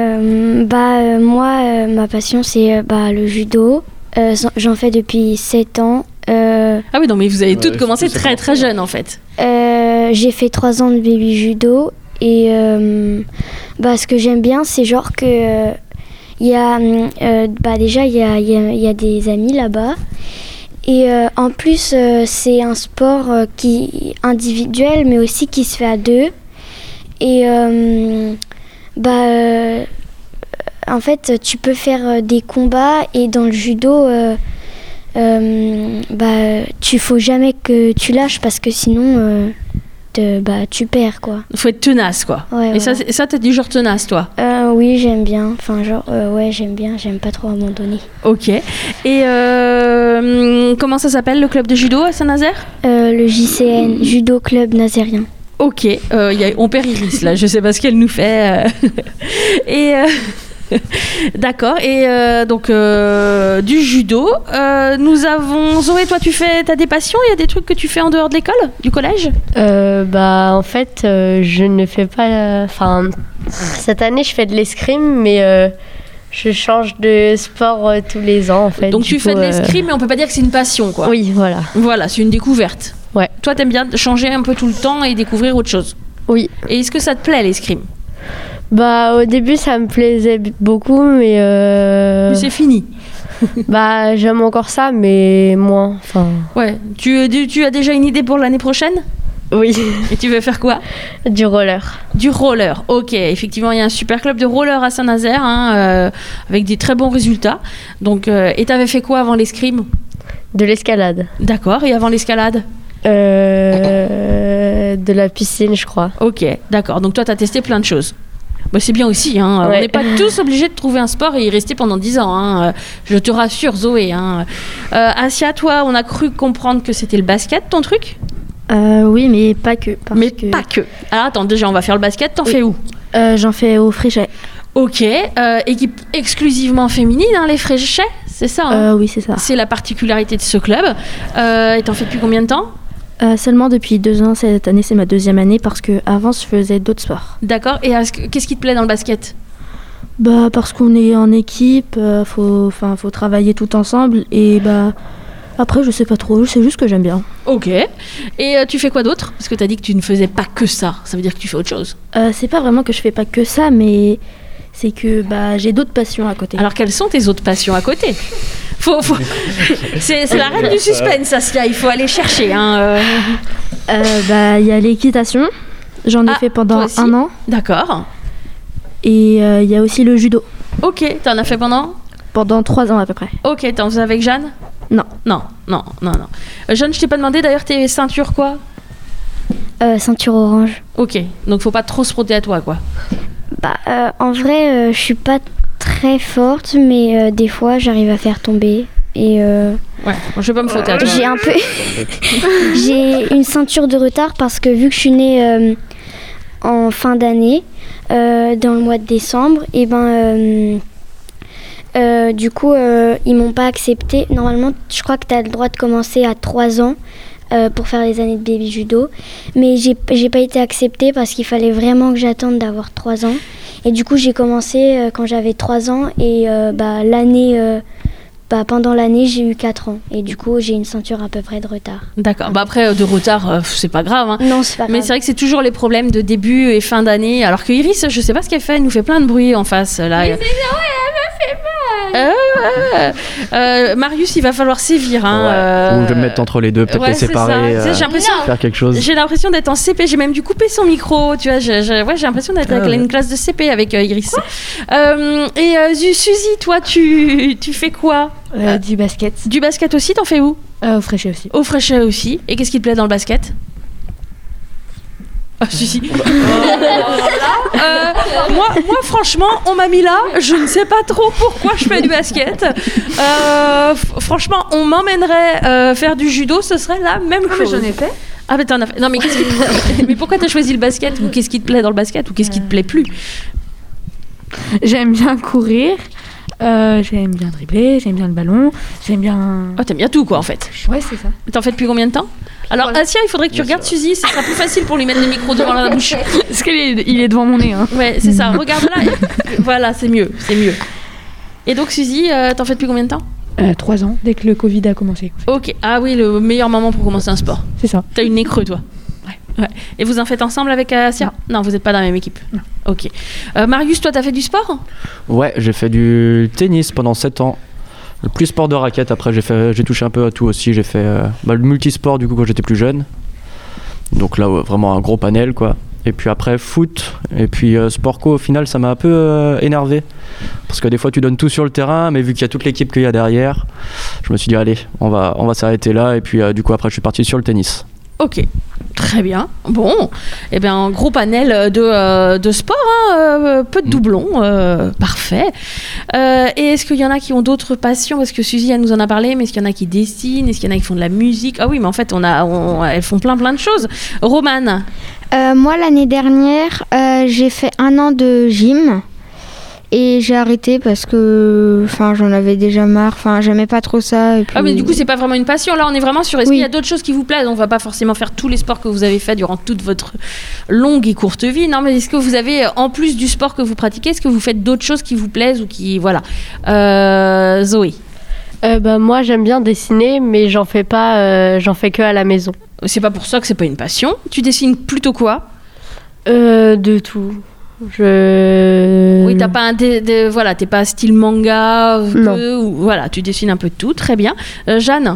moi, ma passion, c'est le judo. J'en fais depuis 7 ans. Ah oui, non, mais vous avez toutes commencé très très jeune, en fait. J'ai fait 3 ans de baby judo. Et ce que j'aime bien, c'est genre que... déjà, il y a des amis là-bas. Et en plus, c'est un sport qui individuel, mais aussi qui se fait à 2. Et en fait, tu peux faire des combats. Et dans le judo, tu faut jamais que tu lâches parce que sinon... tu perds, quoi. Faut être tenace, quoi. Ouais, et ça, t'es du genre tenace, toi? Oui, j'aime bien. Enfin, j'aime bien. J'aime pas trop abandonner. Ok. Et comment ça s'appelle, le club de judo à Saint-Nazaire? Le JCN, Judo Club Nazérien. Ok. On perd Iris, là. Je sais pas ce qu'elle nous fait. Et... D'accord, et donc du judo. Nous avons... Zoé, toi, t'as des passions? Il y a des trucs que tu fais en dehors de l'école, du collège? En fait, je ne fais pas... cette année, je fais de l'escrime, mais je change de sport tous les ans, en fait. Donc tu fais de l'escrime, mais on peut pas dire que c'est une passion, quoi. Oui, voilà. Voilà, c'est une découverte. Ouais. Toi, t'aimes bien changer un peu tout le temps et découvrir autre chose? Oui. Et est-ce que ça te plaît, l'escrime? Au début, ça me plaisait beaucoup, mais... Mais c'est fini. J'aime encore ça, mais moins. Ouais. Tu as déjà une idée pour l'année prochaine? Oui. Et tu veux faire quoi? Du roller. Du roller, ok. Effectivement, il y a un super club de roller à Saint-Nazaire, avec des très bons résultats. Donc, et t'avais fait quoi avant l'escrime? De l'escalade. D'accord, et avant l'escalade? De la piscine, je crois. Ok, d'accord. Donc toi, t'as testé plein de choses. C'est bien aussi, Ouais. On n'est pas tous obligés de trouver un sport et y rester pendant 10 ans. Je te rassure, Zoé. Asia, toi, on a cru comprendre que c'était le basket, ton truc? Oui, mais pas que. Pas que. Alors attends, déjà, on va faire le basket. T'en fais où? J'en fais au Fréchet. Ok, équipe exclusivement féminine, les Fréchets, c'est ça? Oui, c'est ça. C'est la particularité de ce club. Et t'en fais depuis combien de temps? Seulement depuis 2 ans. Cette année, c'est ma 2e année parce qu'avant, je faisais d'autres sports. D'accord. Et qu'est-ce qui te plaît dans le basket? Parce qu'on est en équipe, faut travailler tout ensemble. Et après, je sais pas trop, c'est juste que j'aime bien. Ok. Et tu fais quoi d'autre? Parce que t'as dit que tu ne faisais pas que ça. Ça veut dire que tu fais autre chose. C'est pas vraiment que je fais pas que ça, mais c'est que j'ai d'autres passions à côté. Alors, quelles sont tes autres passions à côté? C'est la reine du suspense, Asia. Il faut aller chercher. Il y a l'équitation. J'en ai fait pendant 1 an. D'accord. Et il y a aussi le judo. Ok. T'en as fait pendant 3 ans à peu près. Ok. T'en faisais avec Jeanne? Non. Jeanne, je t'ai pas demandé d'ailleurs tes ceintures quoi? Ceinture orange. Ok. Donc faut pas trop se frotter à toi, quoi. En vrai, je suis pas très forte, mais des fois j'arrive à faire tomber. Et ouais, je vais pas me frotter à toi. J'ai une ceinture de retard parce que vu que je suis née en fin d'année, dans le mois de décembre, et du coup ils m'ont pas accepté. Normalement, je crois que tu as le droit de commencer à 3 ans pour faire les années de baby judo, mais j'ai pas été acceptée parce qu'il fallait vraiment que j'attende d'avoir 3 ans. Et du coup, j'ai commencé quand j'avais 3 ans et pendant l'année, j'ai eu 4 ans. Et du coup, j'ai une ceinture à peu près de retard. D'accord. Après, de retard, c'est pas grave. Non, c'est pas grave. Mais c'est vrai que c'est toujours les problèmes de début et fin d'année. Alors que Iris, je sais pas ce qu'elle fait, elle nous fait plein de bruit en face. Là. Mais elle me fait mal. Marius, il va falloir sévir. Ou je vais me mettre entre les deux, peut-être les séparer, faire quelque chose. J'ai l'impression d'être en CP, j'ai même dû couper son micro. Tu vois, j'ai l'impression d'être avec une classe de CP avec Iris. Suzy, toi, tu fais quoi? Du basket. Du basket aussi, t'en fais où? Au Fréchet aussi. Au Fréchet aussi. Et qu'est-ce qui te plaît dans le basket? Ah, si. Moi, franchement, on m'a mis là. Je ne sais pas trop pourquoi je fais du basket. Franchement, on m'emmènerait faire du judo, ce serait la même chose. Mais j'en ai fait. Ah, mais t'en as fait. Non, mais mais pourquoi t'as choisi le basket? Ou qu'est-ce qui te plaît dans le basket? Ou qu'est-ce qui te plaît plus? J'aime bien courir. J'aime bien dribbler, j'aime bien le ballon, j'aime bien... Oh, t'aimes bien tout, quoi, en fait. Ouais, c'est ça. T'en fais depuis combien de temps? Alors, Asia, il faudrait que tu regardes Suzy, ce sera plus facile pour lui mettre le micro devant la bouche. Parce qu'il est devant mon nez. Hein. Ouais, c'est ça, regarde-la. Voilà, c'est mieux. Et donc, Suzy, t'en fais depuis combien de temps? 3 ans, dès que le Covid a commencé. Ok, ah oui, le meilleur moment pour commencer un sport. C'est ça. T'as eu le nez creux, toi? Ouais. Et vous en faites ensemble avec Asia? Non, vous n'êtes pas dans la même équipe. Non. Ok. Marius, toi, t'as fait du sport? Ouais, j'ai fait du tennis pendant 7 ans. Le plus sport de raquette. Après, j'ai touché un peu à tout aussi. J'ai fait le multisport du coup quand j'étais plus jeune. Donc là, vraiment un gros panel quoi. Et puis après, foot. Et puis sport co, au final, ça m'a un peu énervé. Parce que des fois, tu donnes tout sur le terrain, mais vu qu'il y a toute l'équipe qu'il y a derrière, je me suis dit, allez, on va s'arrêter là. Et puis du coup, après, je suis parti sur le tennis. Ok, très bien. Bon, eh bien, un gros panel de sport, hein, peu de doublons, parfait. Et est-ce qu'il y en a qui ont d'autres passions? Parce que Suzy, elle nous en a parlé, mais est-ce qu'il y en a qui dessinent? Est-ce qu'il y en a qui font de la musique? Ah oui, mais en fait, elles font plein de choses. Romane? Moi, l'année dernière, j'ai fait 1 an de gym. Et j'ai arrêté parce que j'en avais déjà marre, j'aimais pas trop ça. Et puis... Ah mais du coup c'est pas vraiment une passion, là on est vraiment sur est-ce qu'il y a d'autres choses qui vous plaisent? On va pas forcément faire tous les sports que vous avez fait durant toute votre longue et courte vie, non mais est-ce que vous avez, en plus du sport que vous pratiquez, est-ce que vous faites d'autres choses qui vous plaisent ou qui... Voilà. Zoé? Moi j'aime bien dessiner mais j'en fais que à la maison. C'est pas pour ça que c'est pas une passion. Tu dessines plutôt quoi? De tout. Oui, t'as pas voilà, t'es pas style manga voilà, tu dessines un peu de tout, très bien. Jeanne?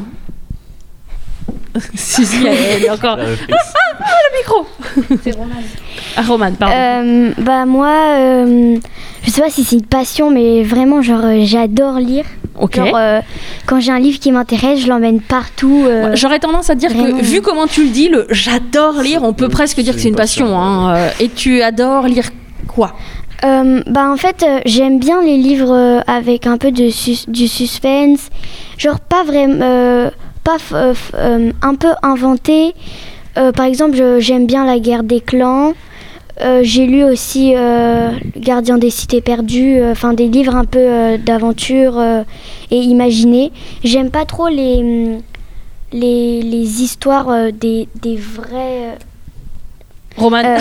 Si, elle est encore... le micro. C'est Romane. Ah, Romane, pardon. Moi, je sais pas si c'est une passion, mais vraiment, j'adore lire. Ok. Quand j'ai un livre qui m'intéresse, je l'emmène partout. J'aurais tendance à dire vraiment. Que, vu comment tu le dis, j'adore lire, on peut presque dire que c'est une passion. Hein. Et tu adores lire quoi? En fait, j'aime bien les livres avec un peu du suspense. Genre, pas vraiment... un peu inventé. Par exemple, j'aime bien La Guerre des clans. J'ai lu aussi Gardien des cités perdues, des livres un peu d'aventure et imaginés. J'aime pas trop les histoires des vrais... Romane.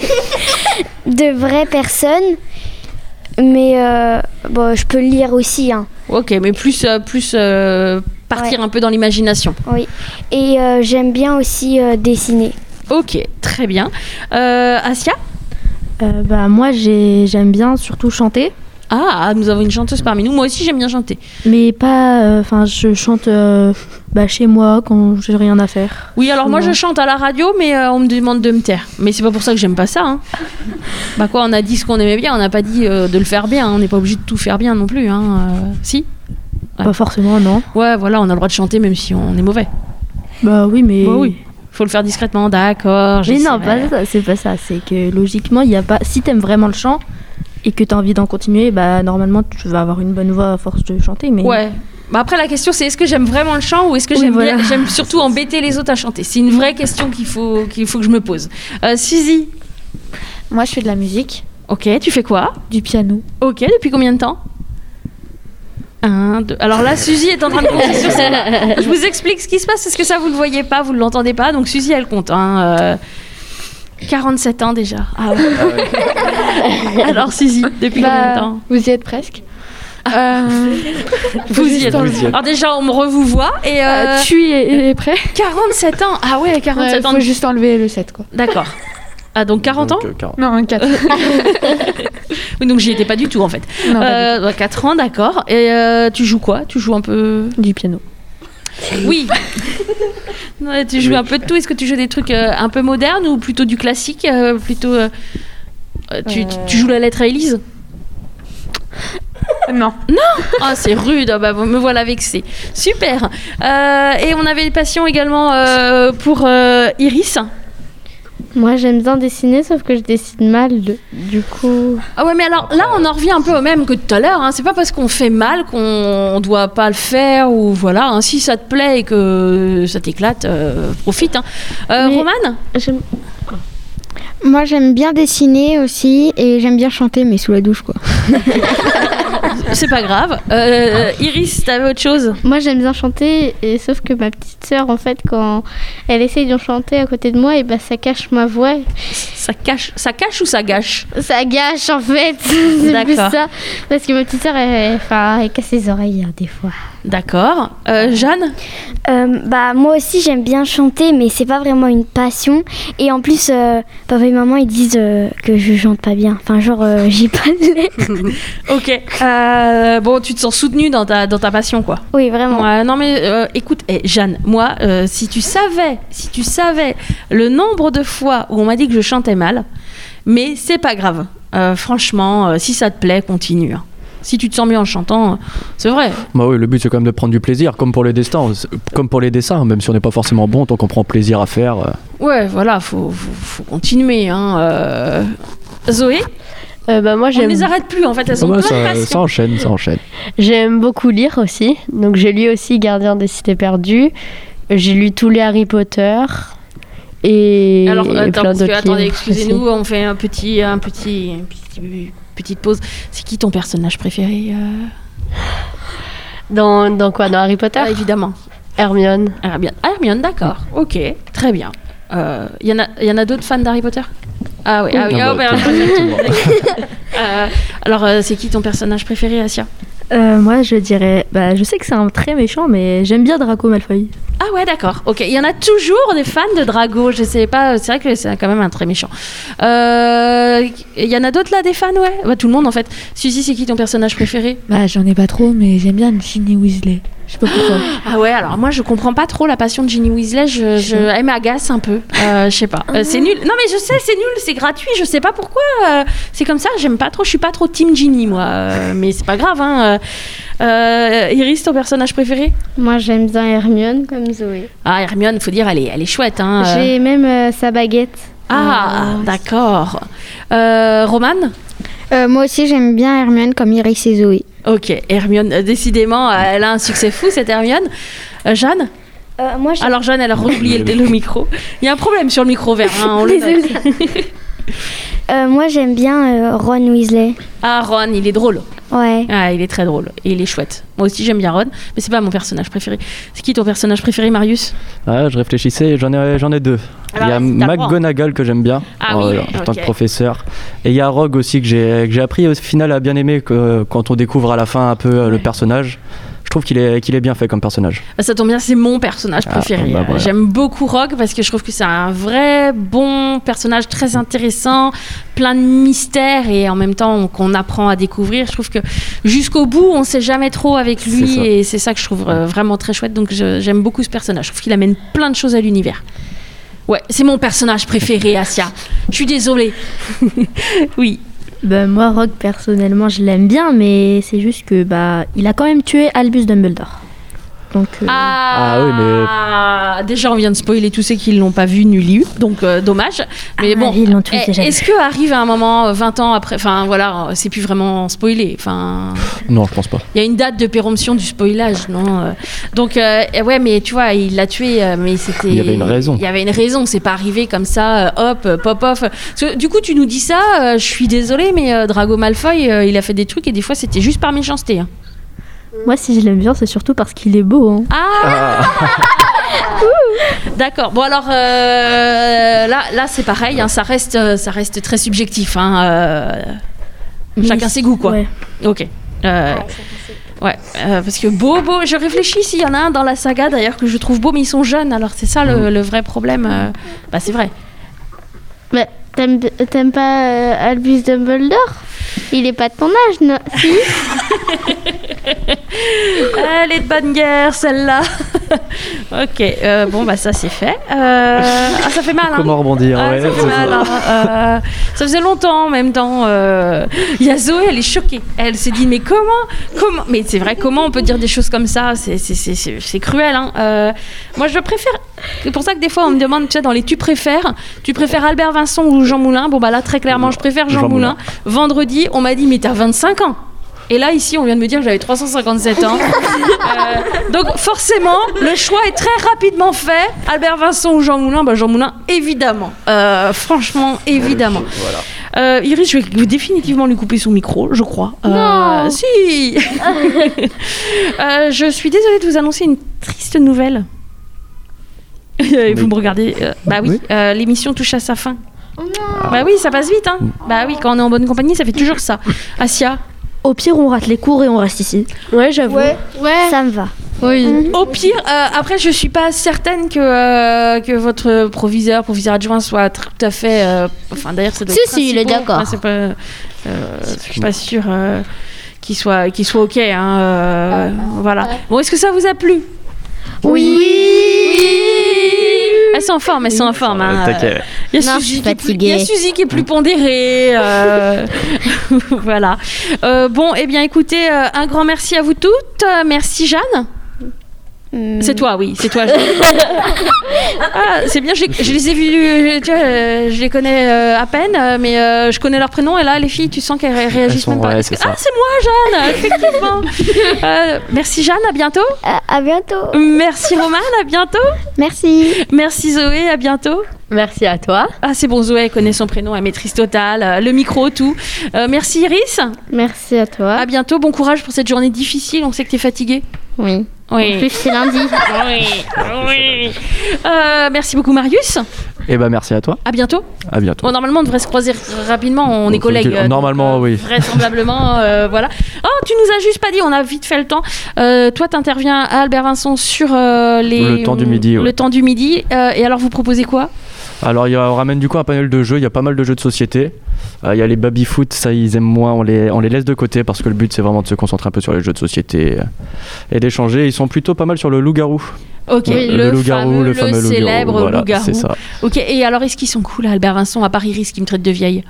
De vraies personnes. Mais je peux le lire aussi. Hein. Ok, mais plus partir un peu dans l'imagination. Oui, et j'aime bien aussi dessiner. Ok, très bien. Asia? Moi, j'aime bien surtout chanter. Ah, nous avons une chanteuse parmi nous. Moi aussi, j'aime bien chanter. Mais pas... je chante chez moi quand j'ai rien à faire. Oui, alors moi, je chante à la radio, mais on me demande de me taire. Mais c'est pas pour ça que j'aime pas ça. Hein. On a dit ce qu'on aimait bien, on n'a pas dit de le faire bien. On n'est pas obligé de tout faire bien non plus. Hein. Si? Ouais. Pas forcément, non. Ouais, voilà, on a le droit de chanter même si on est mauvais. Bah oui, mais... Bah oui. Faut le faire discrètement, d'accord. Mais non, c'est pas ça. C'est que logiquement, il y a pas... Si t'aimes vraiment le chant et que t'as envie d'en continuer, normalement, tu vas avoir une bonne voix à force de chanter. Mais... Ouais. Après, la question, c'est est-ce que j'aime vraiment le chant ou est-ce que j'aime surtout embêter les autres à chanter? C'est une vraie question qu'il faut que je me pose. Suzy? Moi, je fais de la musique. Ok, tu fais quoi? Du piano. Ok, depuis combien de temps? 1, 2. Alors là, Suzy est en train de compter sur ça. Je vous explique ce qui se passe, parce que ça, vous ne le voyez pas, vous ne l'entendez pas. Donc Suzy, elle compte. 47 ans déjà. Ah ouais. Alors Suzy, depuis combien de temps? Vous y êtes presque. Vous y êtes. Alors déjà, on me revoit et... tu es prêt? 47 ans. Ah ouais, 47 ans. Il faut juste enlever le 7, quoi. D'accord. Ah, donc 40 ans? 40. Non, 4. Oui, donc j'y étais pas du tout en fait. Non, 4 ans, d'accord. Et tu joues quoi? Tu joues un peu... Du piano. Oui. Ouais, tu joues un peu de tout. Est-ce que tu joues des trucs un peu modernes ou plutôt du classique? Tu joues la lettre à Élise? Non. Non. Ah, c'est rude. Me voilà vexée. Super. Et on avait une passion également pour Iris. Moi, j'aime bien dessiner, sauf que je dessine mal, du coup... Ah ouais, mais alors là, on en revient un peu au même que tout à l'heure. Hein. C'est pas parce qu'on fait mal qu'on doit pas le faire ou voilà. Hein. Si ça te plaît et que ça t'éclate, profite. Hein. Romane ? Moi, j'aime bien dessiner aussi et j'aime bien chanter, mais sous la douche, quoi. C'est pas grave. Iris, t'avais autre chose ? Moi, j'aime bien chanter, et sauf que ma petite sœur, en fait, quand elle essaye de chanter à côté de moi, et ça cache ma voix. Ça cache ou ça gâche ? Ça gâche, en fait. C'est D'accord. plus ça. Parce que ma petite sœur, elle casse les oreilles, des fois. D'accord. Jeanne ? Moi aussi, j'aime bien chanter, mais c'est pas vraiment une passion. Et en plus, papa et maman, ils disent que je chante pas bien. Enfin, genre, j'ai pas de lait. Ok. Bon, tu te sens soutenue dans ta passion, quoi. Oui, vraiment. Ouais, non, mais écoute, Jeanne, moi, si tu savais le nombre de fois où on m'a dit que je chantais mal, mais c'est pas grave. Franchement, si ça te plaît, continue. Hein. Si tu te sens mieux en chantant, c'est vrai. Bah oui, le but c'est quand même de prendre du plaisir, comme pour les dessins, même si on n'est pas forcément bon, tant qu'on prend plaisir à faire. Ouais, voilà, faut continuer. Hein. Zoé ? Moi, on les arrête plus en fait, elles sont plein de passion. Ça enchaîne. J'aime beaucoup lire aussi, donc j'ai lu aussi Gardien des Cités Perdues. J'ai lu tous les Harry Potter et alors et plein d'autres attendez, livres excusez-nous, aussi. on fait une petite pause. C'est qui ton personnage préféré Dans quoi ? Dans Harry Potter ? Évidemment. Hermione. Hermione, d'accord. Ok, très bien. Y en a d'autres fans d'Harry Potter ? Ah oui. Alors, c'est qui ton personnage préféré, Asia ? Moi, je dirais... je sais que c'est un très méchant, mais j'aime bien Draco Malfoy. Ah ouais, d'accord. Ok, il y en a toujours des fans de Drago. Je sais pas, c'est vrai que c'est quand même un très méchant. Il y en a d'autres là, des fans, ouais. Tout le monde en fait. Suzy, c'est qui ton personnage préféré ? J'en ai pas trop, mais j'aime bien Ginny Weasley. Je sais pas pourquoi. Ah ouais, alors moi je comprends pas trop la passion de Ginny Weasley. Elle m'agace un peu. Je sais pas. C'est nul. Non mais je sais, c'est nul, c'est gratuit. Je sais pas pourquoi. C'est comme ça. J'aime pas trop. Je suis pas trop team Ginny moi. Mais c'est pas grave. Hein. Iris, ton personnage préféré ? Moi, j'aime bien Hermione comme Zoé. Ah, Hermione, faut dire, elle est chouette. Hein. J'ai même sa baguette. Ah, d'accord. Romane ? Moi aussi, j'aime bien Hermione comme Iris et Zoé. Ok, Hermione, décidément, elle a un succès fou, cette Hermione. Jeanne ? Alors, Jeanne, elle a oublié le micro. Il y a un problème sur le micro vert. Hein, Désolée. Moi, j'aime bien Ron Weasley. Ah, Ron, il est drôle. Ouais. Ah, il est très drôle. Et il est chouette. Moi aussi, j'aime bien Ron, mais c'est pas mon personnage préféré. C'est qui ton personnage préféré, Marius ? Je réfléchissais, j'en ai deux. Alors, il y a McGonagall que j'aime bien en tant que professeur. Et il y a Rogue aussi que j'ai appris au final à bien aimer quand on découvre à la fin un peu le personnage. Je trouve qu'il est bien fait comme personnage. Ça tombe bien, c'est mon personnage préféré. Voilà. J'aime beaucoup Rogue parce que je trouve que c'est un vrai bon personnage très intéressant, plein de mystères et en même temps qu'on apprend à découvrir. Je trouve que jusqu'au bout, on ne sait jamais trop avec lui et c'est ça que je trouve vraiment très chouette. Donc j'aime beaucoup ce personnage. Je trouve qu'il amène plein de choses à l'univers. Ouais, c'est mon personnage préféré, Asia. Je suis désolée. Oui. Moi, Rogue, personnellement, je l'aime bien, mais c'est juste que il a quand même tué Albus Dumbledore. Donc, oui, mais déjà on vient de spoiler tous ceux qui l'ont pas vu ni lu, donc dommage. Mais bon, ils l'ont tous déjà est-ce que arrive à un moment 20 ans après, enfin voilà, c'est plus vraiment spoilé, enfin. Non, je pense pas. Il y a une date de péremption du spoilage, non donc ouais, mais tu vois, il l'a tué, mais c'était. Il y avait une raison. Il y avait une raison, c'est pas arrivé comme ça, hop, pop off. Du coup, tu nous dis ça, je suis désolée, mais Drago Malfoy, il a fait des trucs et des fois c'était juste par méchanceté. Hein. Moi, si je l'aime bien, c'est surtout parce qu'il est beau. Hein. D'accord. Bon alors là c'est pareil, hein, ça reste très subjectif. Hein, chacun ses goûts quoi. Ouais. Ok. Ouais, parce que beau, je réfléchis s'il y en a un dans la saga d'ailleurs que je trouve beau, mais ils sont jeunes, alors c'est ça le vrai problème. C'est vrai. Mais t'aimes pas Albus Dumbledore ? Il est pas de ton âge, non ? Si. Elle est de bonne guerre, celle-là. Ok, bon bah ça c'est fait. Ça fait mal. Hein. Comment rebondir ouais, ça fait mal. Hein. Ça faisait longtemps en même temps. Il y a Zoé, elle est choquée. Elle s'est dit mais comment mais c'est vrai, comment on peut dire des choses comme ça, c'est cruel. Hein. Moi je préfère. C'est pour ça que des fois on me demande, tu sais, dans les tu préfères Albert Vincent ou Jean Moulin. Bon bah là très clairement je préfère Jean Moulin. Vendredi on m'a dit mais t'as 25 ans. Et là, ici, on vient de me dire que j'avais 357 ans. Donc, forcément, le choix est très rapidement fait. Albert Vincent ou Jean Moulin, Jean Moulin, évidemment. Franchement, évidemment. Voilà. Iris, je vais définitivement lui couper son micro, je crois. Non. Si. Je suis désolée de vous annoncer une triste nouvelle. Vous me regardez. Oui. L'émission touche à sa fin. Oh non. Bah oui, ça passe vite. Hein. Bah oui, quand on est en bonne compagnie, ça fait toujours ça. Asia. Au pire, on rate les cours et on reste ici. Ouais, j'avoue. Ouais. Ça me va. Oui. Au pire, après, je suis pas certaine que votre proviseur adjoint soit tout à fait. Enfin, d'ailleurs, ça doit être. Si, il est d'accord. Enfin, c'est pas. Je suis pas sûre qu'il soit ok. Hein, voilà. Bon, est-ce que ça vous a plu? Oui. Elles sont en forme. Hein. Il y a Suzy qui est plus pondérée. Voilà. Bon, eh bien, écoutez, un grand merci à vous toutes. Merci, Jeanne. C'est toi, oui, c'est toi. C'est bien, je les ai vus, je les connais à peine, mais je connais leurs prénoms. Et là, les filles, tu sens qu'elles réagissent même pas. Ouais, c'est ça. Ah, c'est moi, Jeanne, effectivement. Merci, Jeanne, à bientôt. À bientôt. Merci, Romane, à bientôt. Merci. Merci, Zoé, à bientôt. Merci à toi. Ah, c'est bon, Zoé, elle connaît son prénom, elle maîtrise total, le micro, tout. Merci, Iris. Merci à toi. À bientôt, bon courage pour cette journée difficile. On sait que t'es fatiguée. Oui. Oui. En plus, c'est lundi. Oui. Merci beaucoup, Marius. Et merci à toi. À bientôt. À bientôt. Bon, normalement, on devrait se croiser rapidement. On est collègues. Normalement, oui. Vraisemblablement, voilà. Oh, tu nous as juste pas dit. On a vite fait le temps. Toi, t'interviens à Albert Vincent sur le temps du midi. Le temps du midi. Et alors, vous proposez quoi? Alors, on ramène du coup un panel de jeux. Il y a pas mal de jeux de société. Il y a les baby-foot, ça ils aiment moins, on les laisse de côté parce que le but c'est vraiment de se concentrer un peu sur les jeux de société et d'échanger. Ils sont plutôt pas mal sur le loup-garou. Ok, le loup-garou, le fameux célèbre loup-garou. Voilà, c'est ça. Ok, et alors est-ce qu'ils sont cool à Albert Vincent, à part Iris qui me traite de vieille?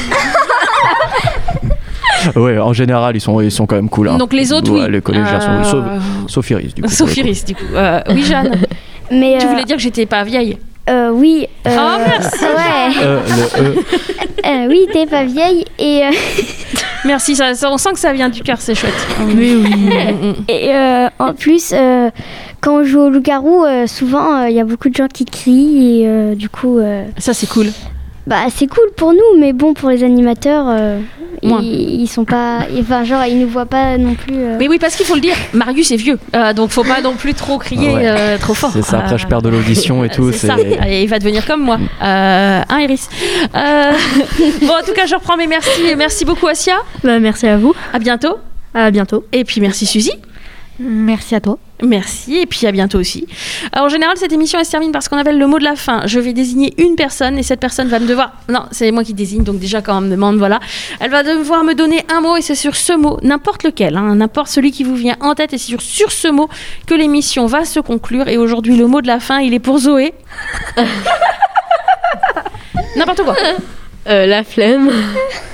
Ouais, en général ils sont quand même cool. Hein. Donc les autres, oui. Les collégiens sont sauf Iris du coup. Sauf Iris du coup. Oui, Jeanne. Mais tu voulais dire que j'étais pas vieille? Oui. Oh, merci. Ouais. Oui, t'es pas vieille et. Merci, ça, on sent que ça vient du cœur, c'est chouette. Oui. Et en plus, quand on joue au loup-garou, souvent il y a beaucoup de gens qui crient et du coup. Ça c'est cool. Bah c'est cool pour nous, mais bon pour les animateurs, ils sont pas, enfin genre ils nous voient pas non plus. Mais oui, parce qu'il faut le dire, Marius est vieux, donc faut pas non plus trop crier trop fort. C'est ça. Après je perds de l'audition et tout. C'est ça. Et il va devenir comme moi, Iris. Bon en tout cas je reprends mes merci. Merci beaucoup Asia. Merci à vous. À bientôt. À bientôt. Et puis merci Suzy. Merci à toi. Merci, et puis à bientôt aussi. Alors, en général, cette émission, elle se termine par ce qu'on appelle le mot de la fin. Je vais désigner une personne, et cette personne va me devoir... Non, c'est moi qui désigne, donc déjà, quand on me demande, voilà. Elle va devoir me donner un mot, et c'est sur ce mot, n'importe lequel, hein, n'importe celui qui vous vient en tête, et c'est sur ce mot que l'émission va se conclure. Et aujourd'hui, le mot de la fin, il est pour Zoé. N'importe quoi. La flemme.